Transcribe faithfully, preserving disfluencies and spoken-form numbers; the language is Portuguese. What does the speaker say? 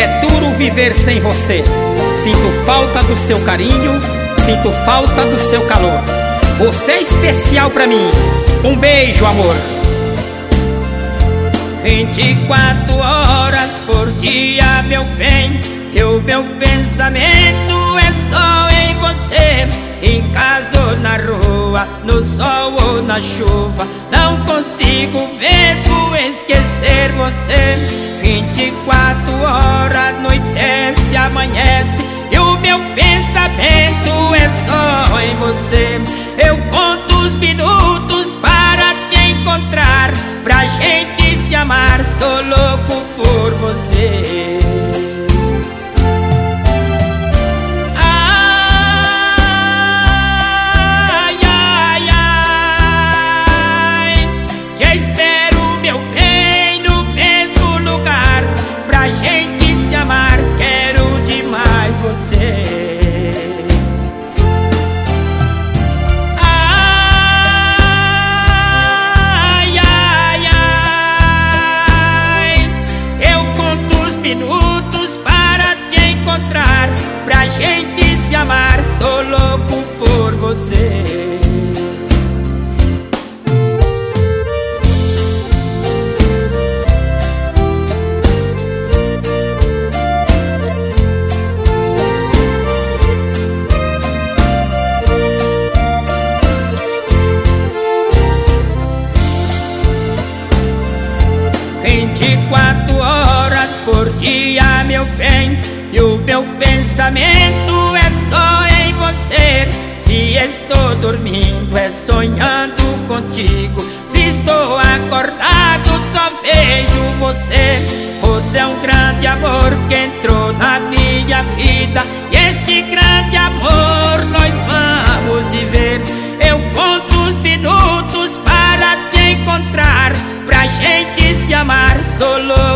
É duro viver sem você. Sinto falta do seu carinho, sinto falta do seu calor. Você é especial pra mim. Um beijo, amor. vinte e quatro horas por dia, meu bem, que o meu pensamento é só em você. Em casa ou na rua, no sol ou na chuva, não consigo mesmo esquecer você. Vinte e quatro horas, anoitece, amanhece, e o meu pensamento é só em você. Eu conto os minutos para te encontrar, pra gente se amar, sou louco por você. Ai, ai, ai, te espero, meu bem, no mesmo lugar, pra gente se amar, quero demais você. Minutos para te encontrar, pra gente se amar, sou louco por você. Vinte e quatro horas por dia, meu bem, e o meu pensamento é só em você. Se estou dormindo é sonhando contigo, se estou acordado só vejo você. Você é um grande amor que entrou na minha vida, e este grande amor nós vamos viver. Eu conto os minutos para te encontrar, pra gente se amar, sou louco